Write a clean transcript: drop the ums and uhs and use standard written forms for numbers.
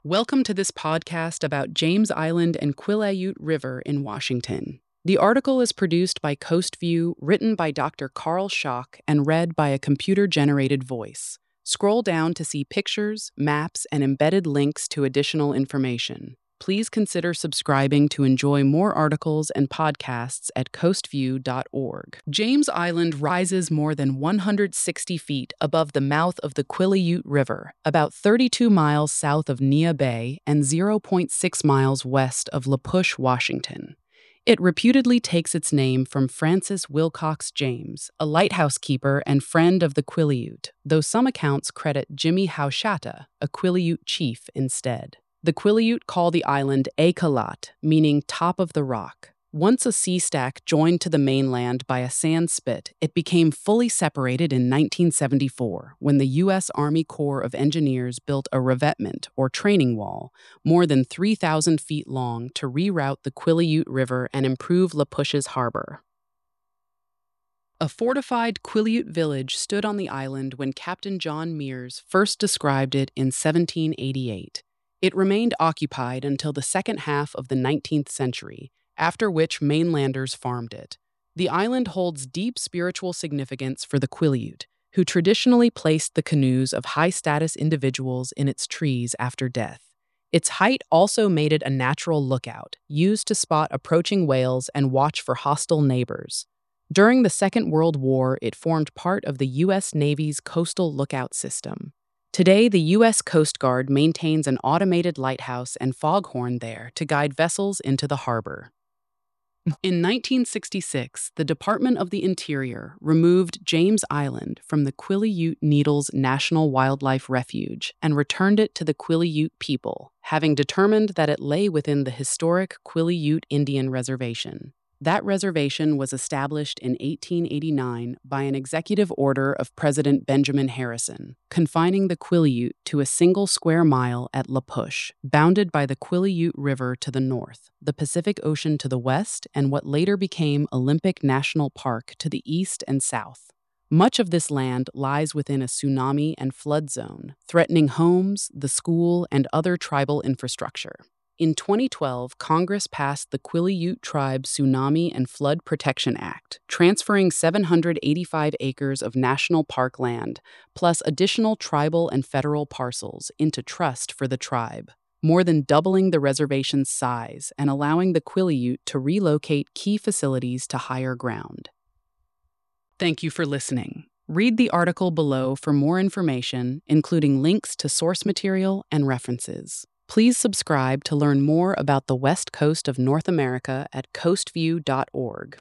Welcome to this podcast about James Island and Quileute River in Washington. The article is produced by Coastview, written by Dr. Carl Schock, and read by a computer-generated voice. Scroll down to see pictures, maps, and embedded links to additional information. Please consider subscribing to enjoy more articles and podcasts at coastview.org. James Island rises more than 160 feet above the mouth of the Quileute River, about 32 miles south of Neah Bay and 0.6 miles west of La Push, Washington. It reputedly takes its name from Francis Wilcox James, a lighthouse keeper and friend of the Quileute, though some accounts credit Jimmy Haushata, a Quileute chief, instead. The Quileute call the island Akalat, meaning top of the rock. Once a sea stack joined to the mainland by a sand spit, it became fully separated in 1974 when the U.S. Army Corps of Engineers built a revetment, or training wall, more than 3,000 feet long to reroute the Quileute River and improve La Push's harbor. A fortified Quileute village stood on the island when Captain John Meares first described it in 1788. It remained occupied until the second half of the 19th century, after which mainlanders farmed it. The island holds deep spiritual significance for the Quileute, who traditionally placed the canoes of high-status individuals in its trees after death. Its height also made it a natural lookout, used to spot approaching whales and watch for hostile neighbors. During the Second World War, it formed part of the U.S. Navy's coastal lookout system. Today, the U.S. Coast Guard maintains an automated lighthouse and foghorn there to guide vessels into the harbor. In 1966, the Department of the Interior removed James Island from the Quileute Needles National Wildlife Refuge and returned it to the Quileute people, having determined that it lay within the historic Quileute Indian Reservation. That reservation was established in 1889 by an executive order of President Benjamin Harrison, confining the Quileute to a single square mile at La Push, bounded by the Quileute River to the north, the Pacific Ocean to the west, and what later became Olympic National Park to the east and south. Much of this land lies within a tsunami and flood zone, threatening homes, the school, and other tribal infrastructure. In 2012, Congress passed the Quileute Tribe Tsunami and Flood Protection Act, transferring 785 acres of national park land, plus additional tribal and federal parcels, into trust for the tribe, more than doubling the reservation's size and allowing the Quileute to relocate key facilities to higher ground. Thank you for listening. Read the article below for more information, including links to source material and references. Please subscribe to learn more about the West Coast of North America at coastview.org.